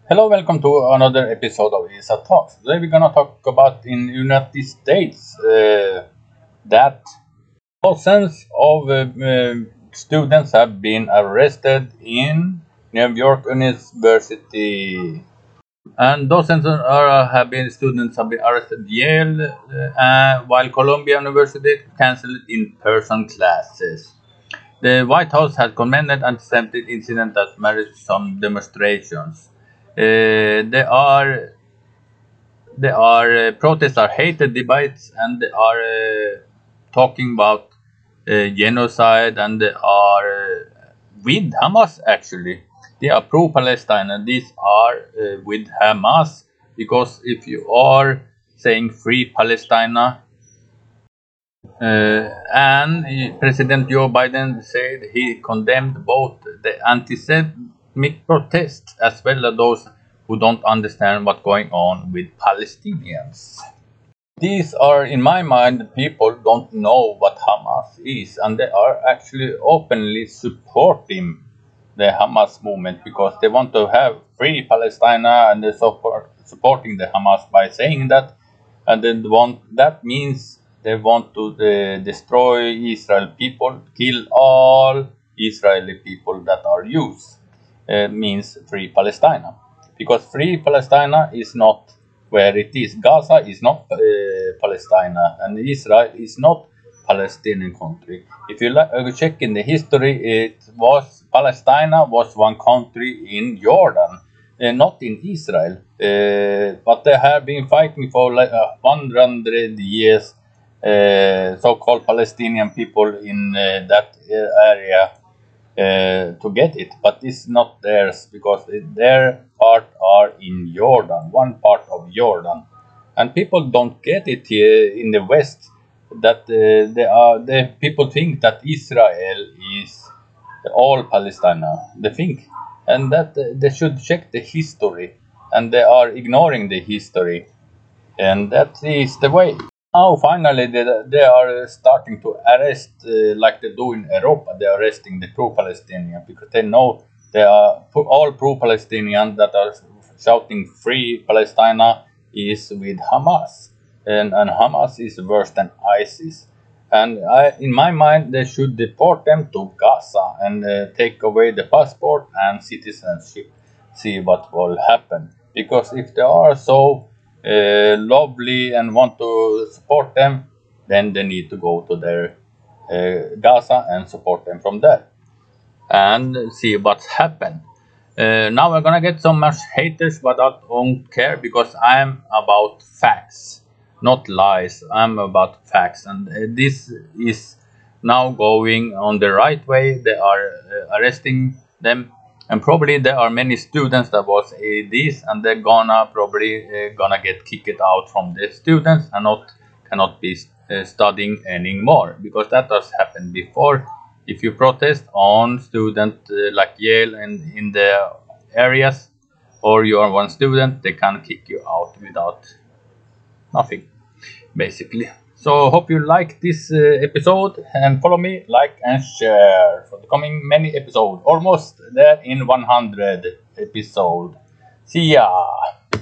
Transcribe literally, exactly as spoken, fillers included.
Hello, welcome to another episode of E S A Talks. Today we're gonna talk about in United States uh, that thousands of uh, uh, students have been arrested in New York University, and dozens are, have been students have been arrested at Yale, uh, while Columbia University canceled in-person classes. The White House has commended anti-Semitic incident that merits some demonstrations. Uh, there are there are uh, protests are hated debates, and they are uh, talking about uh, genocide, and they are uh, with Hamas. Actually, they are pro-Palestine, and these are uh, with Hamas, because if you are saying free Palestine, uh, and he- President Joe Biden said he condemned both the anti-Semitic protests as well as those who don't understand what's going on with Palestinians. These are, in my mind, people don't know what Hamas is, and they are actually openly supporting the Hamas movement because they want to have free Palestine, and they're support, supporting the Hamas by saying that, and then want that means they want to uh, destroy Israel people, kill all Israeli people that are Jews. Uh, means free Palestine, because free Palestine is not where it is. Gaza is not uh, Palestine, and Israel is not Palestinian country. If you like, uh, check in the history, it was Palestine was one country in Jordan, uh, not in Israel. Uh, but they have been fighting for like uh, one hundred years. Uh, so-called Palestinian people in uh, that uh, area uh, to get it, but it's not theirs because it, their part are in Jordan, one part of Jordan, and people don't get it here in the West. That uh, they are the people think that Israel is all Palestine. They think, and that uh, they should check the history, and they are ignoring the history, and that is the way. Now, finally, they, they are starting to arrest, uh, like they do in Europe. They are arresting the pro-Palestinian because they know they are all pro-Palestinian that are shouting "Free Palestine" is with Hamas, and, and Hamas is worse than ISIS. And I, in my mind, they should deport them to Gaza and uh, take away the passport and citizenship. See what will happen. Because if they are so uh, lovely and want to support them, then they need to go to their uh, Gaza and support them from there and see what's happened. Uh, now we're gonna get so much haters, but I don't care because I'm about facts, not lies. I'm about facts, and uh, this is now going on the right way. They are uh, arresting them, and probably there are many students that was A Ds, and they're gonna probably uh, gonna get kicked out from the students and not cannot be uh, studying anymore because that has happened before. If you protest on student uh, like Yale and in the areas, or you are one student, they can kick you out without nothing, basically. So hope you like this uh, episode, and follow me, like and share for the coming many episodes. Almost there in one hundred episode. See ya.